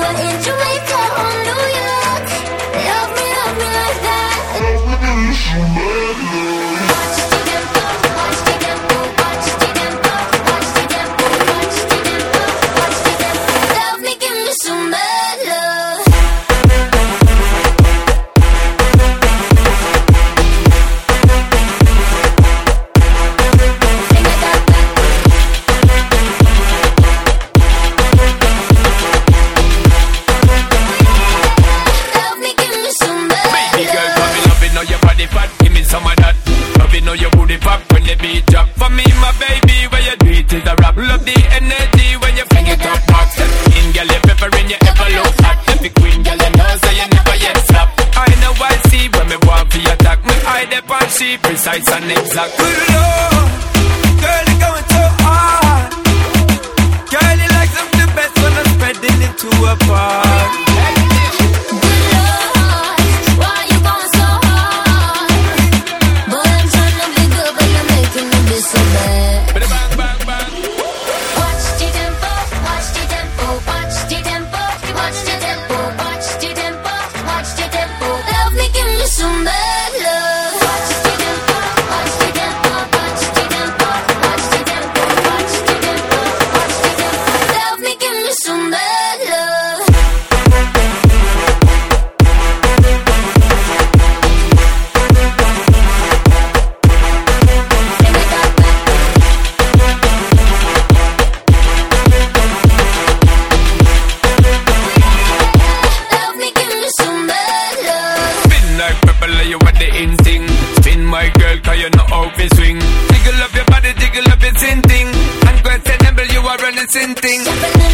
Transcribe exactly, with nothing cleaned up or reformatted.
Never in Jamaica or New York. Love me, love me like that. Love me, give me some bad love. Watch the tempo, watch the tempo, watch the tempo, watch the tempo, watch the tempo, watch the tempo. Love me, give me some bad love. Know your booty pop when the beat drop. For me, my baby, when you do it is a rap. Love the energy when you fling it up back. Step in, girl, you peppering, you ever look hot. Every queen, girl, you know, so you never yet stop. I know I see when me want for attack. Me eye dep on she precise and exact. Good Lord, girl, you going so hard. Girl, you like something the best when I'm spreading it to a part. So bad. Bang, bang, bang. Watch the tempo, watch the tempo, watch the tempo, watch the tempo, watch the tempo, watch the tempo. Love me, give me some bad love. Watch the tempo, watch the tempo, watch the tempo, watch the tempo, watch the tempo, watch the tempo. Love me, give me some bad love. My girl, cause you know how to swing. Jiggle up your body, jiggle up your sin thing. Unquestionable, you are running sin thing.